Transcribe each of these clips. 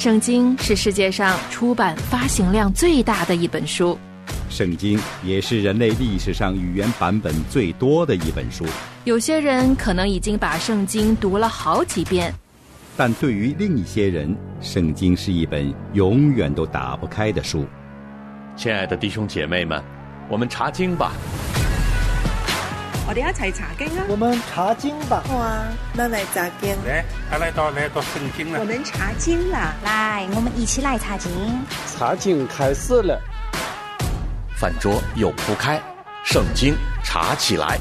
圣经是世界上出版发行量最大的一本书， 圣经也是人类历史上语言版本最多的一本书。 有些人可能已经把圣经读了好几遍， 但对于另一些人，圣经是一本永远都打不开的书。 亲爱的弟兄姐妹们，我们查经吧。 我哋一齊查經啊！ 我們查經吧。 哇，那來查經。 來到聖經了。 我們查經啦！ 來，我們一起來查經。 查經開始了。 飯桌又鋪開，聖經查起來。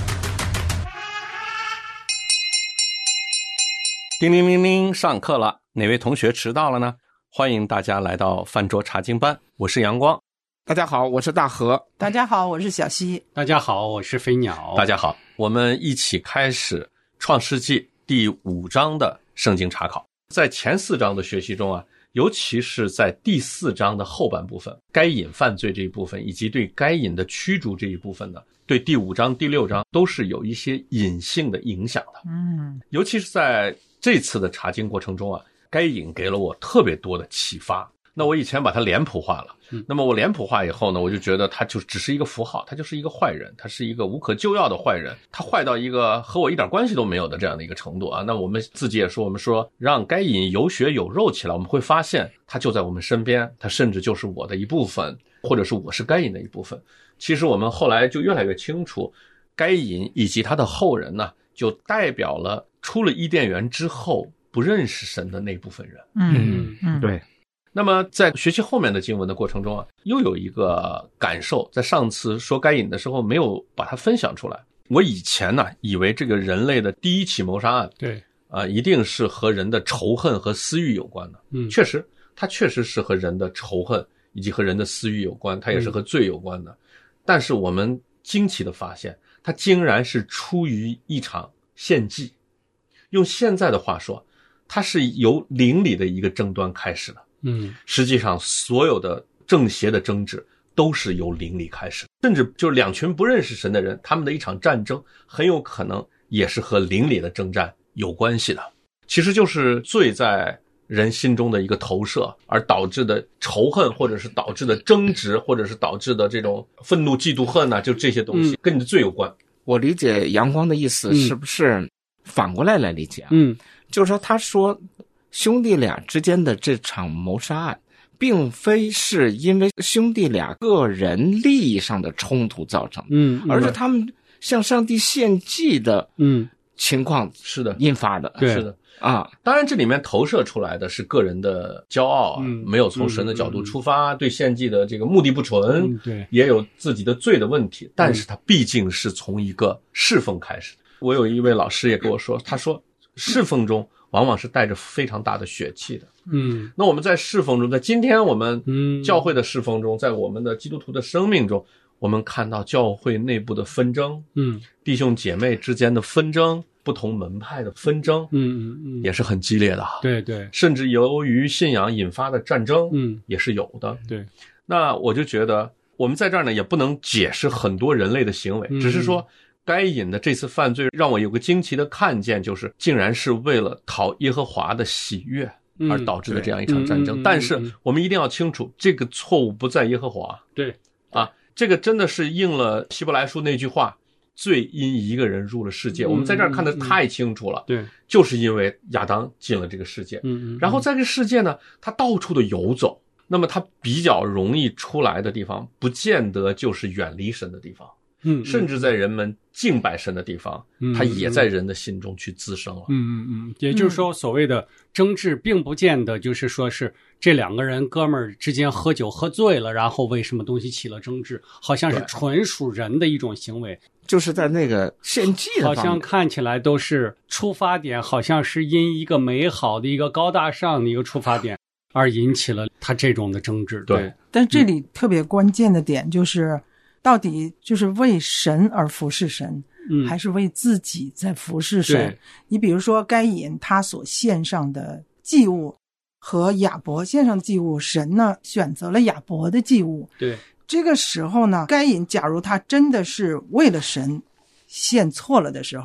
叮铃铃铃，上課了。哪位同學遲到了呢？歡迎大家來到飯桌查經班，我是陽光。 大家好，我是大河。 大家好，我是小溪。 大家好，我是飞鸟。 大家好，我们一起开始创世纪第5章的圣经查考。在前4章的学习中啊，尤其是在第4章的后半部分，该隐犯罪这一部分以及对该隐的驱逐这一部分呢，对第5章第6章都是有一些隐性的影响的。尤其是在这次的查经过程中啊，该隐给了我特别多的启发。那我以前把它脸谱化了，那么我脸谱化以后呢，我就觉得它就只是一个符号，它就是一个坏人，他是一个无可救药的坏人，他坏到一个和我一点关系都没有的这样的一个程度啊。那我们自己也说，我们说让该隐有血有肉起来，我们会发现他就在我们身边，他甚至就是我的一部分，或者是我是该隐的一部分。其实我们后来就越来越清楚，该隐以及他的后人呢，就代表了出了伊甸园之后不认识神的那部分人。对。那么在学习后面的经文的过程中啊，又有一个感受，在上次说该隐的时候没有把它分享出来。我以前呢，以为这个人类的第一起谋杀案，对一定是和人的仇恨和私欲有关的。确实，它确实是和人的仇恨以及和人的私欲有关，它也是和罪有关的。但是我们惊奇的发现，它竟然是出于一场献祭。用现在的话说，它是由邻里的一个争端开始的。实际上所有的正邪的争执都是由邻里开始，甚至就是两群不认识神的人，他们的一场战争很有可能也是和邻里的征战有关系的。其实就是罪在人心中的一个投射，而导致的仇恨，或者是导致的争执，或者是导致的这种愤怒嫉妒恨啊，就这些东西跟你的罪有关。 我理解阳光的意思是不是反过来理解啊？就是说他说兄弟俩之间的这场谋杀案并非是因为兄弟俩个人利益上的冲突造成的，而是他们向上帝献祭的情况是的引发的。 对，是的啊。当然这里面投射出来的是个人的骄傲啊，没有从神的角度出发，对献祭的这个目的不纯，对，也有自己的罪的问题，但是他毕竟是从一个侍奉开始的。我有一位老师也跟我说，他说侍奉中往往是带着非常大的血气的。那我们在侍奉中，在今天我们教会的侍奉中，在我们的基督徒的生命中，我们看到教会内部的纷争，弟兄姐妹之间的纷争，不同门派的纷争，也是很激烈的。对对，甚至由于信仰引发的战争，也是有的。对，那我就觉得我们在这儿呢，也不能解释很多人类的行为，只是说该隐的这次犯罪让我有个惊奇的看见，就是竟然是为了讨耶和华的喜悦而导致的这样一场战争。但是我们一定要清楚，这个错误不在耶和华。对啊，这个真的是应了希伯来书那句话，罪因一个人入了世界。我们在这儿看得太清楚了。对，就是因为亚当进了这个世界。然后在这个世界呢，他到处的游走，那么他比较容易出来的地方，不见得就是远离神的地方。甚至在人们敬拜神的地方，他也在人的心中去滋生了。 也就是说，所谓的争执并不见得就是说是这两个人哥们儿之间喝酒喝醉了，然后为什么东西起了争执，好像是纯属人的一种行为， 就是在那个献祭的方面， 好像看起来都是出发点，好像是因一个美好的一个高大上的一个出发点而引起了他这种的争执。对， 但这里特别关键的点就是。到底就是为神而服侍神，还是为自己在服侍神？你比如说该隐他所献上的祭物和亚伯献上的祭物，神呢选择了亚伯的祭物。对，这个时候呢，该隐假如他真的是为了神献错了的时候，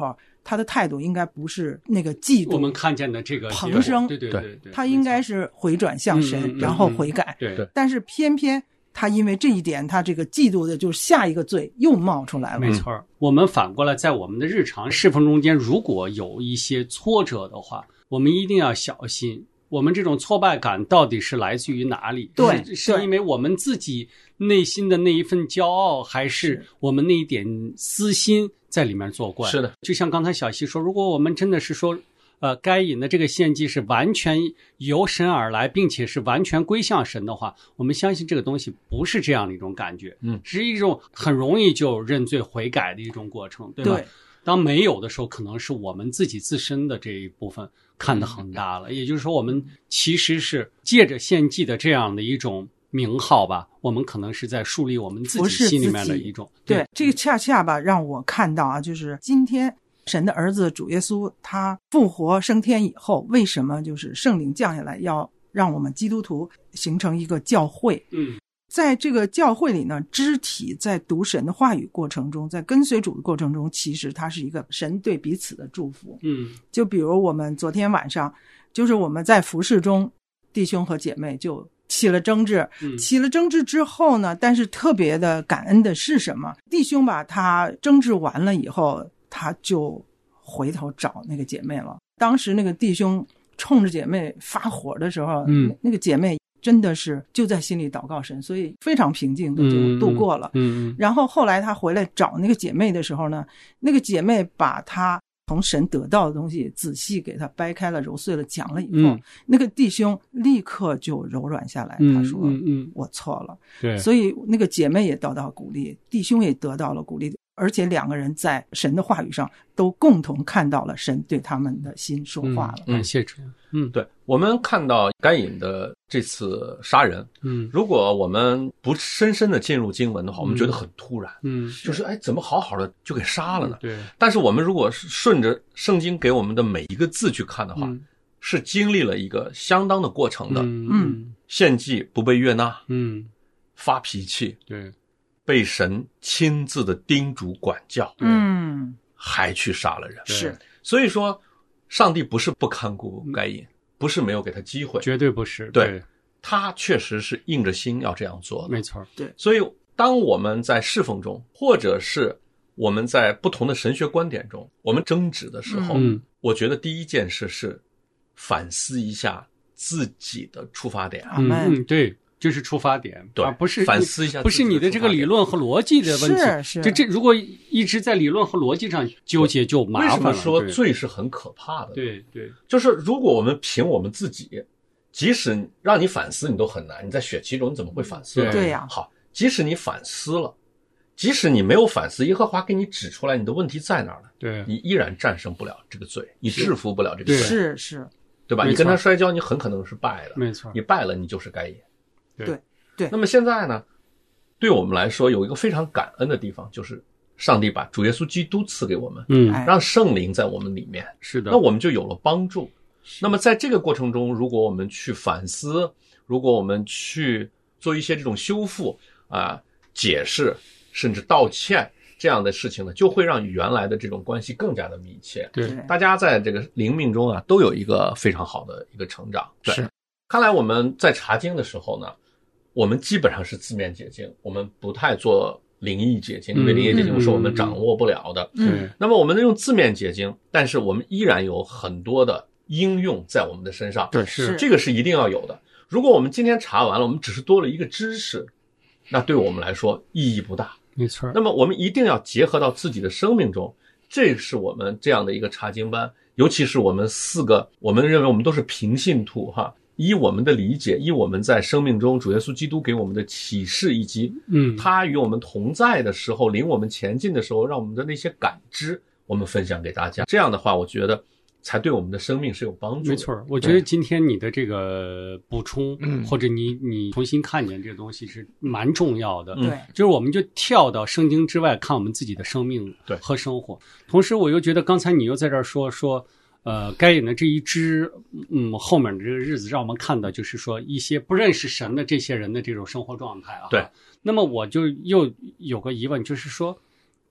他的态度应该不是那个嫉妒我们看见的这个彭生， 对， 他应该是回转向神，然后悔改。 对， 但是偏偏他因为这一点，他这个嫉妒的就是下一个罪又冒出来了。 没错，我们反过来在我们的日常侍奉中间，如果有一些挫折的话，我们一定要小心。我们这种挫败感到底是来自于哪里？ 对， 是因为我们自己内心的那一份骄傲，还是我们那一点私心在里面作怪？ 是的， 就像刚才小溪说，如果我们真的是说，该隐的这个献祭是完全由神而来，并且是完全归向神的话，我们相信这个东西不是这样的一种感觉，是一种很容易就认罪悔改的一种过程，对吧？ 对。 当没有的时候，可能是我们自己自身的这一部分看得很大了。也就是说，我们其实是借着献祭的这样的一种名号吧，我们可能是在树立我们自己心里面的一种。 对，这个恰恰吧，让我看到啊，就是今天神的儿子主耶稣他复活升天以后，为什么就是圣灵降下来，要让我们基督徒形成一个教会？在这个教会里呢，肢体在读神的话语过程中，在跟随主的过程中，其实它是一个神对彼此的祝福。就比如我们昨天晚上，就是我们在服事中，弟兄和姐妹就起了争执，起了争执之后呢，但是特别的感恩的是什么？弟兄吧，他争执完了以后，他就回头找那个姐妹了。当时那个弟兄冲着姐妹发火的时候，那个姐妹真的是就在心里祷告神，所以非常平静的就度过了。然后后来他回来找那个姐妹的时候呢，那个姐妹把他从神得到的东西仔细给他掰开了揉碎了讲了以后，那个弟兄立刻就柔软下来，他说我错了。 对， 所以那个姐妹也得到鼓励，弟兄也得到了鼓励，而且两个人在神的话语上都共同看到了神对他们的心说话了。 感谢主。 对，我们看到该隐的这次杀人，如果我们不深深的进入经文的话，我们觉得很突然，就是怎么好好的就给杀了呢？ 对。 但是我们如果是顺着圣经给我们的每一个字去看的话，是经历了一个相当的过程的。献祭不被悦纳，发脾气， 对， 被神亲自的叮嘱管教，还去杀了人。 是， 所以说上帝不是不看顾该隐，不是没有给他机会， 绝对不是。 对，他确实是硬着心要这样做的。 没错。 对， 所以当我们在侍奉中，或者是我们在不同的神学观点中，我们争执的时候，我觉得第一件事是反思一下自己的出发点。 对，就是出发点， 对， 不是反思一下， 不是你的这个理论和逻辑的问题。 是， 这如果一直在理论和逻辑上纠结，就麻烦了。 为什么说罪是很可怕的？ 对， 就是如果我们凭我们自己，即使让你反思，你都很难。你在血气中，你怎么会反思呢？ 对呀。 好，即使你反思了，即使你没有反思，耶和华给你指出来你的问题在哪儿了， 对， 你依然战胜不了这个罪，你制服不了这个罪， 是， 对吧？你跟他摔跤，你很可能是败的， 没错， 你败了，你就是该隐。 对。 那么现在呢，对我们来说有一个非常感恩的地方，就是上帝把主耶稣基督赐给我们，让圣灵在我们里面， 是的， 那我们就有了帮助。那么在这个过程中，如果我们去反思，如果我们去做一些这种修复解释，甚至道歉这样的事情呢，就会让原来的这种关系更加的密切。 对， 大家在这个灵命中都有一个非常好的一个成长。对， 是。 看来我们在查经的时候呢，我们基本上是字面解经，我们不太做灵意解经，因为灵意解经是我们掌握不了的。那么我们用字面解经，但是我们依然有很多的应用在我们的身上。 对，是这个是一定要有的。如果我们今天查完了，我们只是多了一个知识，那对我们来说意义不大。 没错。 那么我们一定要结合到自己的生命中，这是我们这样的一个查经班，尤其是我们4个，我们认为我们都是平信徒依我们的理解，依我们在生命中主耶稣基督给我们的启示，以及他与我们同在的时候，领我们前进的时候，让我们的那些感知我们分享给大家。这样的话，我觉得才对我们的生命是有帮助的。 没错，我觉得今天你的这个补充，或者你重新看见这个东西是蛮重要的。 对， 就是我们就跳到圣经之外看我们自己的生命和生活。同时我又觉得刚才你又在这儿说该隐的这一支后面的这个日子让我们看到，就是说一些不认识神的这些人的这种生活状态啊。 对。 那么我就又有个疑问，就是说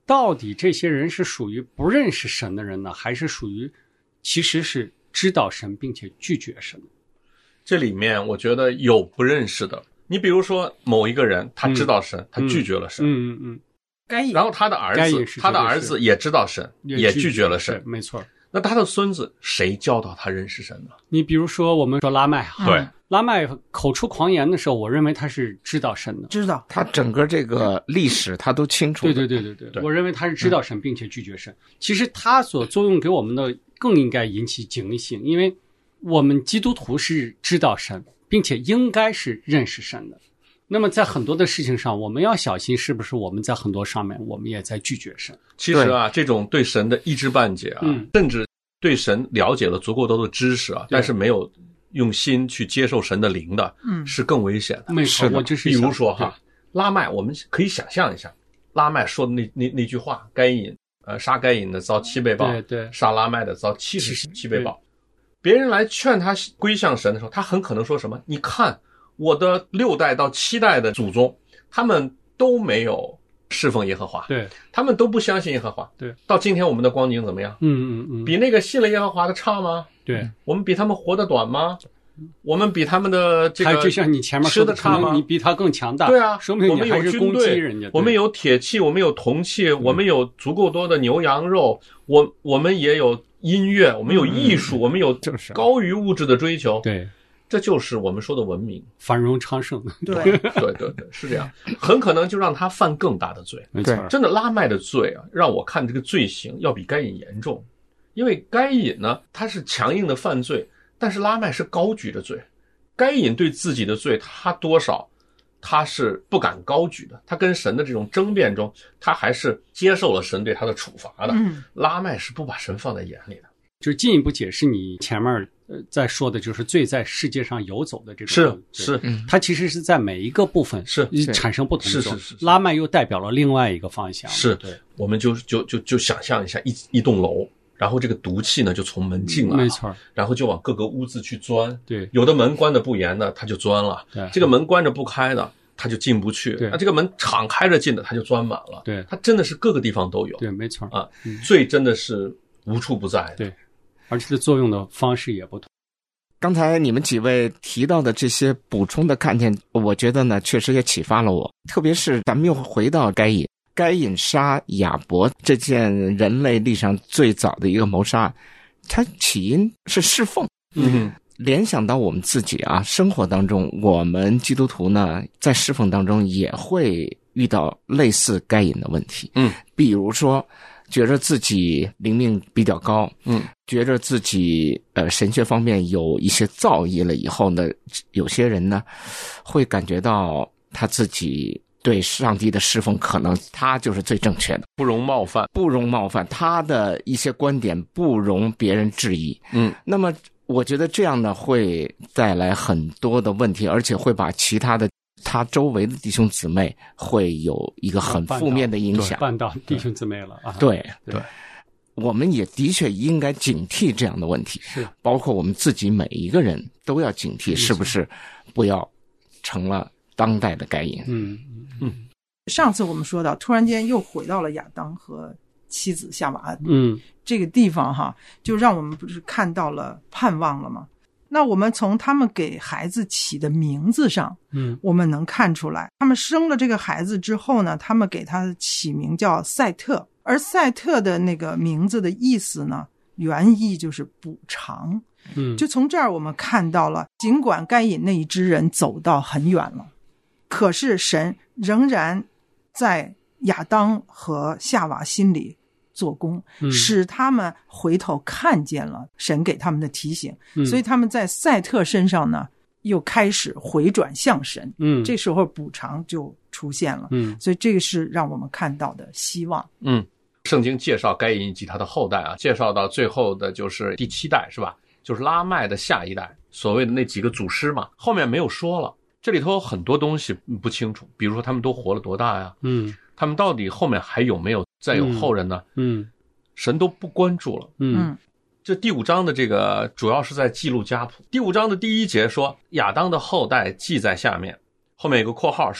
到底这些人是属于不认识神的人呢，还是属于其实是知道神并且拒绝神？ 这里面我觉得有不认识的。你比如说某一个人他知道神，他拒绝了神，然后他的儿子也知道神，也拒绝了神， 没错。 那他的孙子谁教导他认识神呢？ 你比如说我们说拉麦， 对， 拉麦口出狂言的时候，我认为他是知道神的， 知道他整个这个历史他都清楚。 对，我认为他是知道神并且拒绝神。其实他所作用给我们的更应该引起警醒，因为我们基督徒是知道神并且应该是认识神的。那么在很多的事情上，我们要小心，是不是我们在很多上面我们也在拒绝神？ 其实啊，这种对神的一知半解啊，甚至对神了解了足够多的知识啊，但是没有用心去接受神的灵的，是更危险的。 没错，我就是比如说哈，拉麦，我们可以想象一下，拉麦说的那句话，该隐杀该隐的遭7倍报， 对， 杀拉麦的遭77倍报。别人来劝他归向神的时候，他很可能说什么？你看我的6代到7代的祖宗，他们都没有侍奉耶和华， 对， 他们都不相信耶和华， 对。 到今天我们的光景怎么样？比那个信了耶和华的差吗？ 对， 我们比他们活得短吗？我们比他们的这个就像你前面说的差吗？ 你比他更强大。 对啊， 说明你还是攻击人家。 我们有铁器，我们有铜器，我们有足够多的牛羊肉，我们也有音乐，我们有艺术，我们有高于物质的追求。 对， 这就是我们说的文明， 繁荣昌盛。 对， 是这样，很可能就让他犯更大的罪。 没错， 真的拉麦的罪啊，让我看这个罪行要比该隐严重，因为该隐呢，他是强硬的犯罪。但是拉麦是高举的罪，该隐对自己的罪，他多少他是不敢高举的，他跟神的这种争辩中，他还是接受了神对他的处罚的。拉麦是不把神放在眼里的。 就是进一步解释你前面在说的，就是罪在世界上游走的这种， 是， 它其实是在每一个部分是产生不同的种。 是拉麦又代表了另外一个方向。 是， 对， 我们就想象一下一栋楼。然后这个毒气呢就从门进来了， 没错， 然后就往各个屋子去钻。 对， 有的门关的不严的，他就钻了； 对， 这个门关着不开的，他就进不去。 对， 那这个门敞开着进的，他就钻满了。 对， 他真的是各个地方都有。 对，没错啊，罪真的是无处不在的。 对，而且它作用的方式也不同。 刚才你们几位提到的这些补充的看见，我觉得呢，确实也启发了我。特别是咱们又回到该隐杀亚伯这件人类历史上最早的一个谋杀案，它起因是侍奉。联想到我们自己啊，生活当中，我们基督徒呢，在侍奉当中也会遇到类似该隐的问题。比如说，觉着自己灵命比较高，觉着自己神学方面有一些造诣了以后呢，有些人呢，会感觉到他自己对上帝的侍奉，可能他就是最正确的， 不容冒犯， 他的一些观点不容别人质疑。那么我觉得这样呢，会带来很多的问题，而且会把其他的他周围的弟兄姊妹会有一个很负面的影响， 绊倒弟兄姊妹了啊。 对，我们也的确应该警惕这样的问题， 是包括我们自己每一个人都要警惕，是不是不要成了当代的该隐。 上次我们说到，突然间又回到了亚当和妻子夏娃，这个地方哈，就让我们不是看到了盼望了吗？那我们从他们给孩子起的名字上，我们能看出来，他们生了这个孩子之后呢，他们给他起名叫赛特，而赛特的那个名字的意思呢，原意就是补偿。就从这儿我们看到了，尽管该隐那一支人走到很远了，可是神仍然在亚当和夏娃心里做工，使他们回头看见了神给他们的提醒，所以他们在赛特身上呢又开始回转向神，这时候补偿就出现了，所以这个是让我们看到的希望。 圣经介绍该隐以及他的后代啊，介绍到最后的就是第7代是吧？就是拉麦的下一代，所谓的那几个祖师嘛，后面没有说了。这里头有很多东西不清楚，比如说他们都活了多大呀？他们到底后面还有没有再有后人呢？神都不关注了。这第5章的这个主要是在记录家谱。第5章的第1节说亚当的后代记在下面，后面有个括号说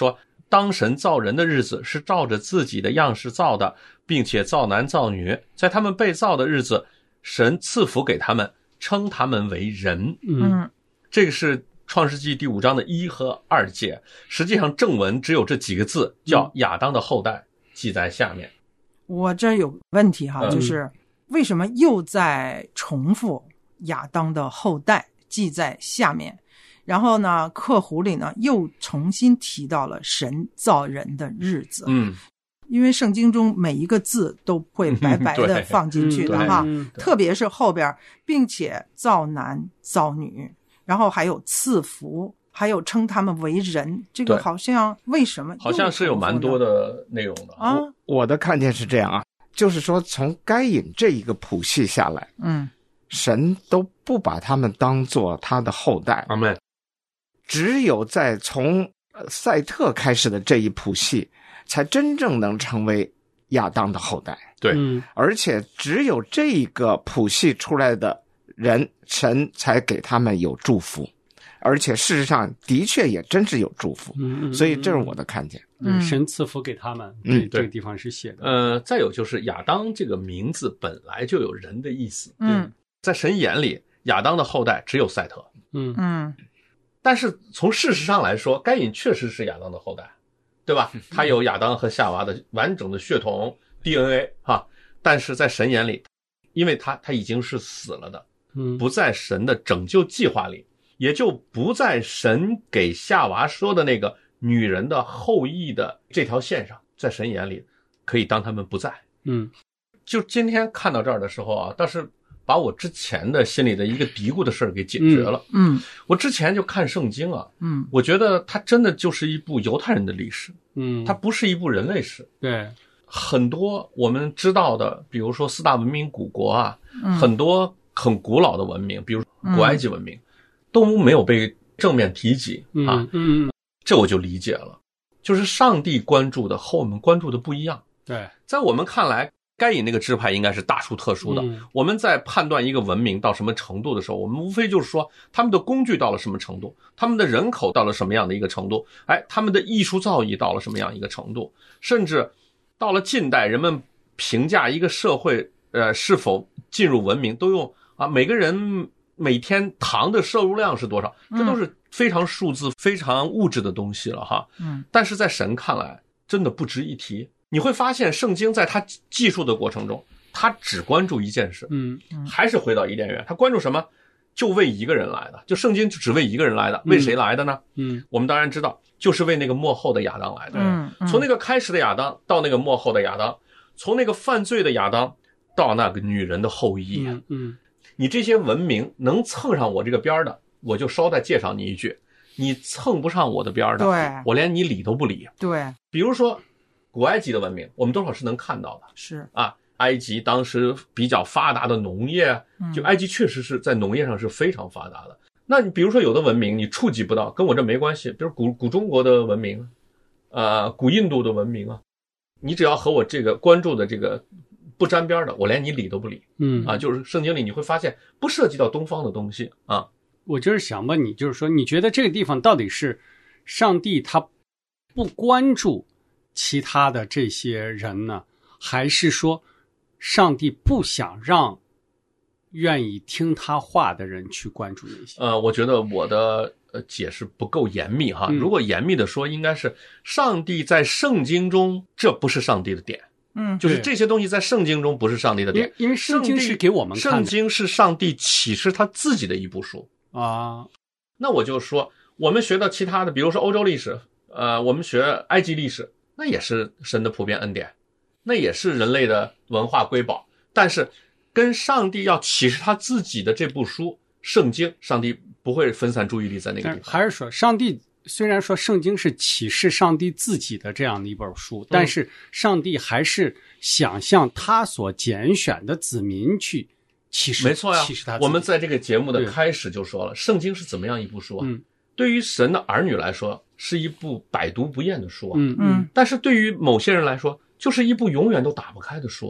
当神造人的日子是照着自己的样式造的，并且造男造女，在他们被造的日子，神赐福给他们，称他们为人。这个是创世纪第5章的1和2节，实际上正文只有这几个字，叫亚当的后代，记在下面。 我这有问题哈，就是为什么又在重复亚当的后代记在下面？然后呢，括弧里呢又重新提到了神造人的日子。因为圣经中每一个字都会白白的放进去的哈，特别是后边并且造男造女，然后还有赐福，还有称他们为人，这个好像为什么好像是有蛮多的内容的啊。我的看见是这样啊，就是说从该隐这一个谱系下来，神都不把他们当作他的后代。 阿们。 只有在从赛特开始的这一谱系，才真正能成为亚当的后代。 对， 而且只有这个谱系出来的人，神才给他们有祝福，而且事实上的确也真是有祝福。所以这是我的看见。 神赐福给他们。这个地方是写的。再有就是亚当这个名字本来就有人的意思。在神眼里，亚当的后代只有赛特。但是从事实上来说，该隐确实是亚当的后代，对吧？他有亚当和夏娃的完整的血统 DNA 哈，但是在神眼里，因为他已经是死了的，不在神的拯救计划里，也就不在神给夏娃说的那个女人的后裔的这条线上，在神眼里可以当他们不在。就今天看到这儿的时候啊，倒是把我之前的心里的一个嘀咕的事儿给解决了。我之前就看圣经啊，我觉得它真的就是一部犹太人的历史，它不是一部人类史。 对， 很多我们知道的，比如说4大文明古国啊，很多很古老的文明，比如古埃及文明，都没有被正面提及啊。这我就理解了，就是上帝关注的和我们关注的不一样。 对， 在我们看来，该隐那个支派应该是大殊特殊的。我们在判断一个文明到什么程度的时候，我们无非就是说他们的工具到了什么程度，他们的人口到了什么样的一个程度，他们的艺术造诣到了什么样一个程度，甚至到了近代，人们评价一个社会是否进入文明，都用每个人每天糖的摄入量是多少，这都是非常数字非常物质的东西了哈。但是在神看来真的不值一提。你会发现圣经在他记述的过程中，他只关注一件事，还是回到伊甸园，他关注什么？就为一个人来的，就圣经只为一个人来的。为谁来的呢？我们当然知道，就是为那个末后的亚当来的。从那个开始的亚当到那个末后的亚当，从那个犯罪的亚当到那个女人的后裔。你这些文明能蹭上我这个边的，我就捎带介绍你一句，你蹭不上我的边的， 对， 我连你理都不理。 对， 比如说古埃及的文明，我们多少是能看到的。 是啊， 埃及当时比较发达的农业，就埃及确实是在农业上是非常发达的。那你比如说有的文明你触及不到，跟我这没关系，比如古中国的文明，古印度的文明啊，你只要和我这个关注的这个不沾边的，我连你理都不理。就是圣经里你会发现不涉及到东方的东西啊。 我就是想问你，就是说你觉得这个地方到底是上帝他不关注其他的这些人呢，还是说上帝不想让愿意听他话的人去关注那些？ 我觉得我的解释不够严密哈。如果严密的说，应该是上帝在圣经中，这不是上帝的点。就是这些东西在圣经中不是上帝的点， 因为圣经是给我们看的， 圣经是上帝启示他自己的一部书啊。 那我就说，我们学到其他的，比如说欧洲历史，我们学埃及历史，那也是神的普遍恩典，那也是人类的文化瑰宝。但是跟上帝要启示他自己的这部书圣经，上帝不会分散注意力在那个地方。 还是说上帝虽然说圣经是启示上帝自己的这样的一本书，但是上帝还是想向他所拣选的子民去启示。 没错呀， 启示他自己。 我们在这个节目的开始就说了，圣经是怎么样一部书啊？对于神的儿女来说，是一部百读不厌的书啊。但是对于某些人来说，就是一部永远都打不开的书啊。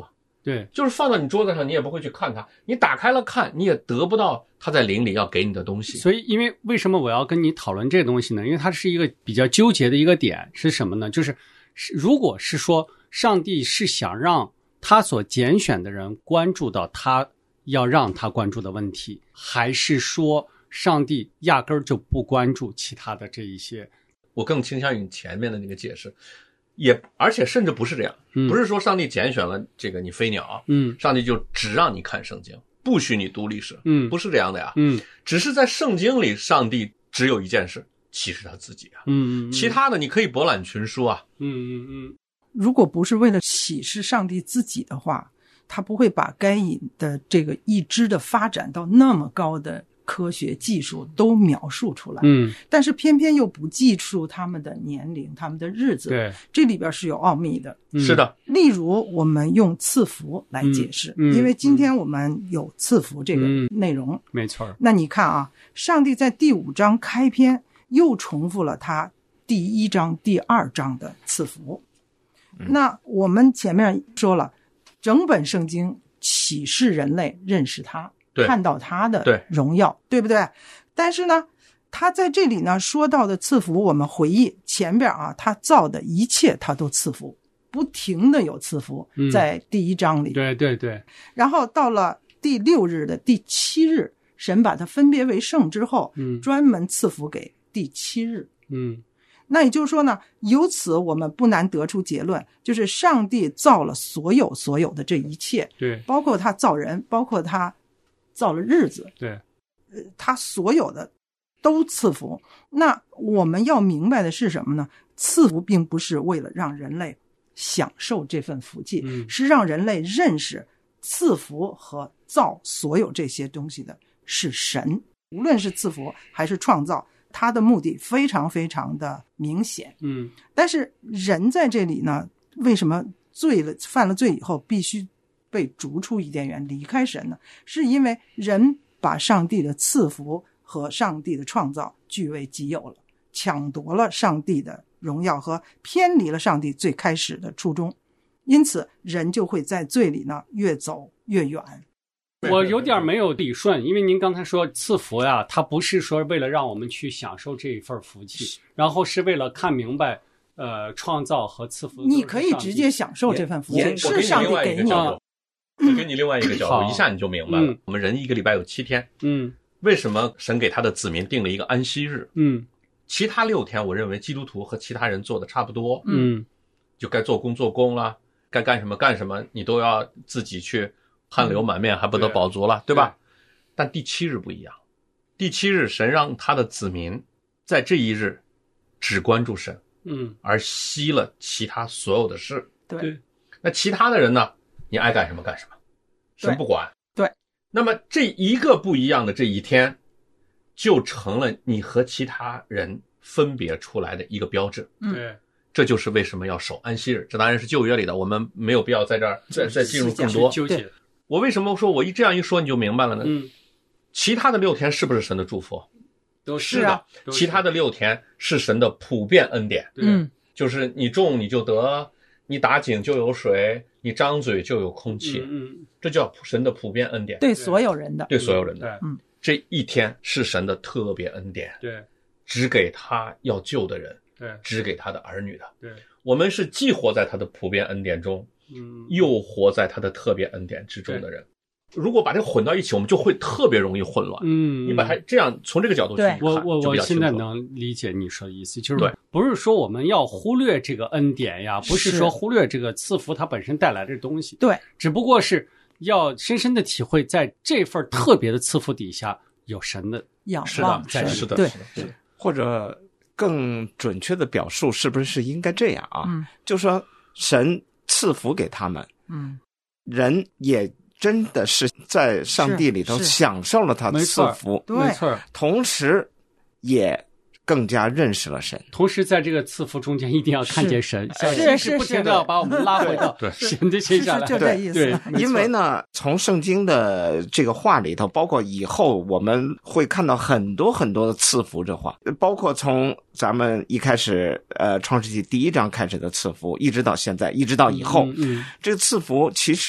对， 就是放到你桌子上，你也不会去看它，你打开了看，你也得不到它在灵里要给你的东西。 所以因为为什么我要跟你讨论这个东西呢？因为它是一个比较纠结的一个点是什么呢？就是如果是说上帝是想让他所拣选的人关注到他要让他关注的问题，还是说上帝压根儿就不关注其他的这一些？ 我更倾向于你前面的那个解释，而且甚至不是这样，不是说上帝拣选了这个你飞鸟，上帝就只让你看圣经，不许你读历史，不是这样的呀，只是在圣经里，上帝只有一件事，启示他自己啊，其他的你可以博览群书啊， 如果不是为了启示上帝自己的话，他不会把该隐的这个意志的发展到那么高的科学技术都描述出来，但是偏偏又不记述他们的年龄、他们的日子， 对， 这里边是有奥秘的。 是的， 例如我们用赐福来解释，因为今天我们有赐福这个内容， 没错。 那你看啊，上帝在第5章开篇又重复了他第1章、第2章的赐福。那我们前面说了，整本圣经启示人类认识他，看到他的荣耀， 对不对？但是呢，他在这里呢说到的赐福，我们回忆前边啊，他造的一切他都赐福，不停的有赐福，在第1章里， 对对对。 然后到了第6日的第7日，神把它分别为圣之后，专门赐福给第7日。那也就是说呢，由此我们不难得出结论，就是上帝造了所有的这一切， 对， 包括他造人，包括他造了日子， 对， 他所有的都赐福。那我们要明白的是什么呢？赐福并不是为了让人类享受这份福气，是让人类认识赐福和造所有这些东西的是神。无论是赐福还是创造，他的目的非常非常的明显。但是人在这里呢，为什么犯了罪以后必须被逐出伊甸园离开神呢？是因为人把上帝的赐福和上帝的创造据为己有了，抢夺了上帝的荣耀和偏离了上帝最开始的初衷，因此人就会在罪里呢越走越远。 我有点没有理顺，因为您刚才说赐福呀，它不是说为了让我们去享受这一份福气，然后是为了看明白创造和赐福。 你可以直接享受这份福气，是上帝给你的。 我给你另外一个角度，一下你就明白了。我们人一个礼拜有7天，为什么神给他的子民定了一个安息日？其他6天，我认为基督徒和其他人做的差不多，就该做工做工了，该干什么干什么，你都要自己去汗流满面，还不得饱足了，对吧？但第7日不一样，第7日神让他的子民在这一日只关注神，而息了其他所有的事。 对， 那其他的人呢？你爱干什么干什么，神不管。 对， 那么这一个不一样的这一天，就成了你和其他人分别出来的一个标志。 对， 这就是为什么要守安息日。这当然是旧约里的，我们没有必要在这儿再进入更多纠结。 我为什么说我这样一说你就明白了呢？其他的6天是不是神的祝福？ 都是的，其他的6天是神的普遍恩典。就是你种你就得，你打井就有水，你张嘴就有空气，这叫神的普遍恩典， 对所有人的， 对所有人的。这一天是神的特别恩典， 对， 只给他要救的人， 对， 只给他的儿女的。 对， 我们是既活在他的普遍恩典中，又活在他的特别恩典之中的人。如果把这混到一起，我们就会特别容易混乱。你把它这样从这个角度去看， 我现在能理解你说的意思，就是不是说我们要忽略这个恩典呀，不是说忽略这个赐福它本身带来的东西， 对， 只不过是要深深的体会，在这份特别的赐福底下有神的仰望， 是的， 对， 或者更准确的表述，是不是应该这样啊？就说神赐福给他们，人也真的是在上帝里头享受了他的赐福， 没错， 同时也更加认识了神。 同时在这个赐福中间一定要看见神，是不停的要把我们拉回到神的身上来。 就这意思。 对， 因为呢，从圣经的这个话里头，包括以后我们会看到很多很多的赐福这话，包括从咱们一开始创世纪第1章开始的赐福，一直到现在，一直到以后，这个赐福其实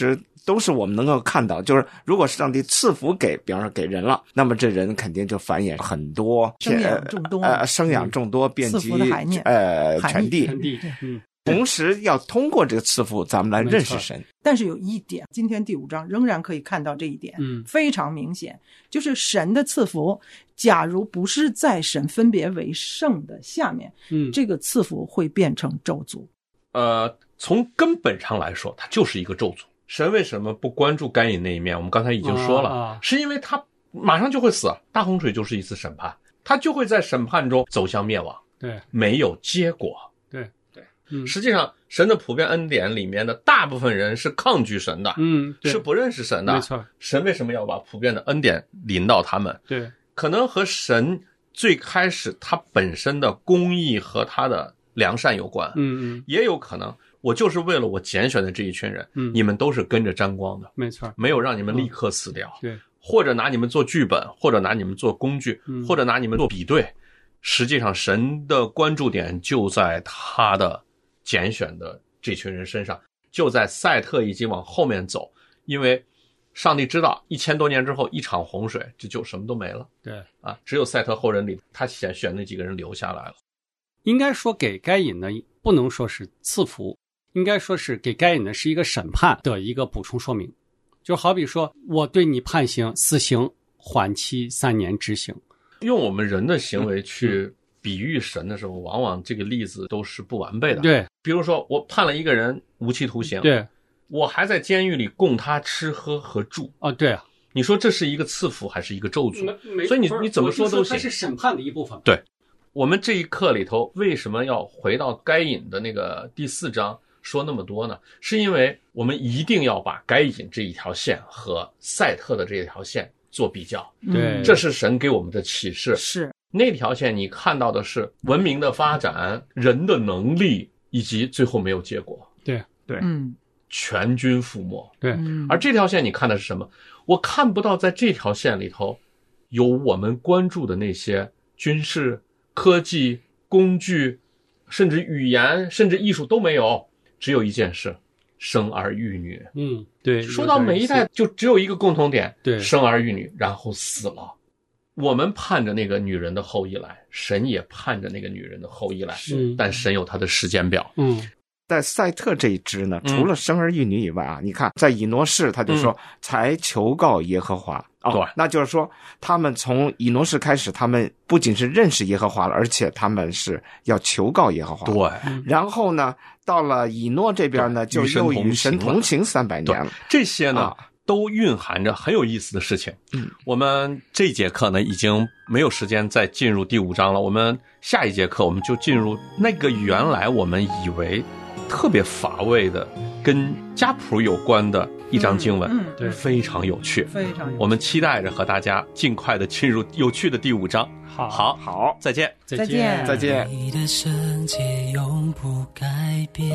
都是我们能够看到，就是如果上帝赐福给，比方说给人了，那么这人肯定就繁衍很多， 生养众多， 遍及全地。同时要通过这个赐福，咱们来认识神。 但是有一点，今天第5章仍然可以看到这一点，非常明显，就是神的赐福，假如不是在神分别为圣的下面，这个赐福会变成咒诅。 从根本上来说，它就是一个咒诅。神为什么不关注该隐那一面？我们刚才已经说了，是因为他马上就会死，大洪水就是一次审判，他就会在审判中走向灭亡， 对， 没有结果。实际上神的普遍恩典里面的大部分人是抗拒神的，是不认识神的， 没错。 神为什么要把普遍的恩典临到他们？ 对， 可能和神最开始他本身的公义和他的良善有关，也有可能我就是为了我拣选的这一群人，你们都是跟着沾光的， 没错， 没有让你们立刻死掉， 对， 或者拿你们做剧本，或者拿你们做工具，或者拿你们做比对。实际上神的关注点就在他的拣选的这群人身上，就在赛特以及往后面走，因为上帝知道1000多年之后一场洪水，这就什么都没了。 对啊，只有赛特后人里他选那几个人留下来了。 应该说给该隐呢，不能说是赐福，应该说是给该隐呢是一个审判的一个补充说明。就好比说我对你判刑死刑，缓期3年执行。 用我们人的行为去比喻神的时候，往往这个例子都是不完备的。 对， 比如说我判了一个人无期徒刑， 对， 我还在监狱里供他吃喝和住。 对啊， 你说这是一个赐福还是一个咒诅？所以你怎么说都行。 它是审判的一部分。 对，我们这一课里头为什么要回到该隐的那个第4章说那么多呢？是因为我们一定要把该隐这一条线和赛特的这一条线做比较。 对， 这是神给我们的启示。 是那条线你看到的是文明的发展、人的能力，以及最后没有结果。 对， 全军覆没。 对， 而这条线你看的是什么？我看不到在这条线里头有我们关注的那些军事、科技、工具，甚至语言，甚至艺术都没有，只有一件事：生儿育女。 对， 说到每一代就只有一个共同点， 对， 生儿育女，然后死了。我们盼着那个女人的后裔来，神也盼着那个女人的后裔来，但神有他的时间表。 在赛特这一支呢，除了生儿育女以外啊，你看在以诺士他就说才求告耶和华。 对， 那就是说他们从以诺士开始，他们不仅是认识耶和华了，而且他们是要求告耶和华。 对， 然后呢，到了以诺这边呢，就又与神同行300年了。 这些呢，都蕴含着很有意思的事情。我们这节课呢已经没有时间再进入第5章了，我们下一节课我们就进入那个原来我们以为特别乏味的跟家谱有关的一章经文， 对， 非常有趣， 非常有趣。 我们期待着和大家尽快的进入有趣的第5章。好，再见。 再见。 你的圣洁永不改变，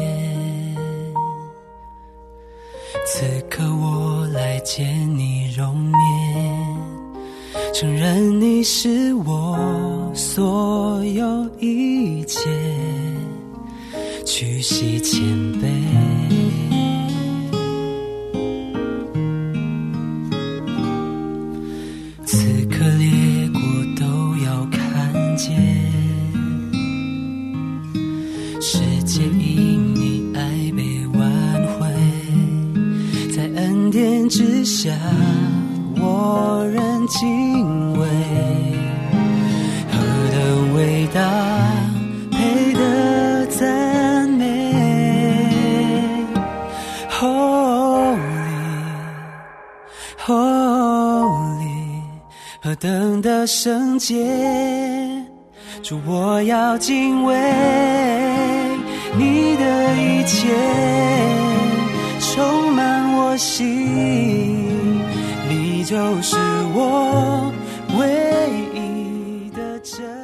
此刻我来见你容面，承认你是我所有一切，屈膝谦卑，此刻列国都要看见，世界因你爱被挽回，在恩典之下我仍敬畏，何等伟大配得赞美， Holy 何等的圣洁，主我要敬畏你的一切充满我心，你就是我唯一的真